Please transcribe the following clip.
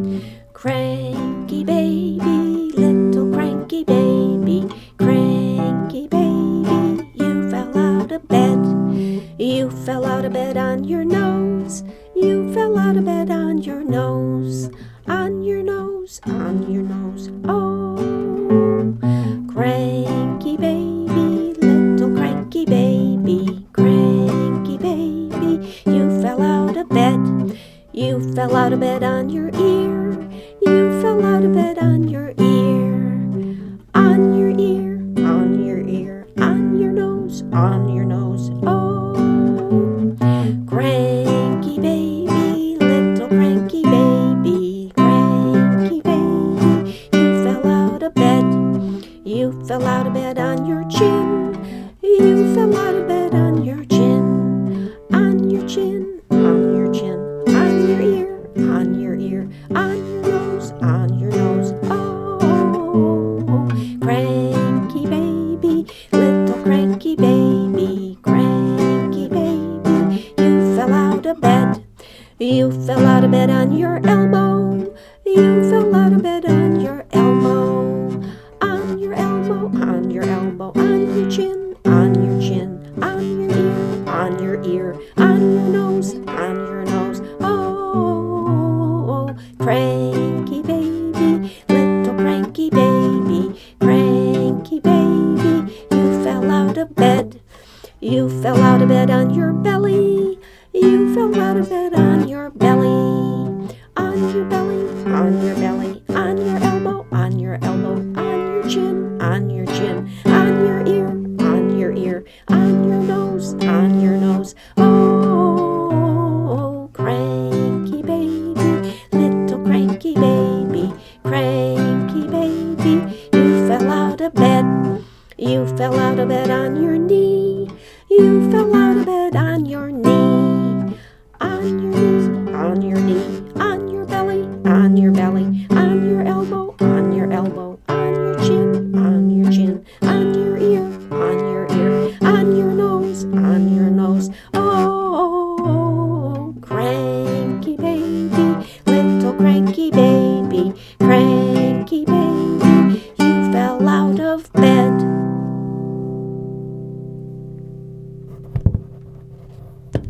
Cranky baby, little cranky baby, cranky baby, you fell out of bed. You fell out of bed on your nose. You fell out of bed on your nose. On your nose, on your nose. Oh, cranky baby, little cranky baby, cranky baby, you fell out of bed. You fell out of bed on your ear. You fell out of bed on your ear. On your ear, on your ear, on your nose, on your nose. Oh, cranky baby, little cranky baby, cranky baby, you fell out of bed. You fell out of bed on your chin. You fell out of bed on your chin. On your chin, on your chin, on your ear, on your ear, on your nose, on your nose. Oh, cranky baby, little cranky baby, cranky baby, you fell out of bed. You fell out of bed on your elbow. You fell out of bed on your elbow. On your elbow, on your elbow, on your chin, on your chin, on your ear, on your ear, on your nose, on your nose. Oh, cranky baby, little cranky baby, cranky baby, you fell out of bed. You fell out of bed on your belly. You fell out of bed on your belly. On your belly, on your belly, on your elbow, on your elbow, on your chin, on your chin, on your ear, on your ear, on your nose, on your nose. Oh, cranky. Cranky baby, you fell out of bed. You fell out of bed on your knee. You fell out of bed on your knee. On your knee, on your knee, on your belly, on your belly, on your elbow, on your elbow, on your chin, on your chin, on your ear, on your nose, on your nose. Oh, cranky baby, little cranky baby, cranky baby.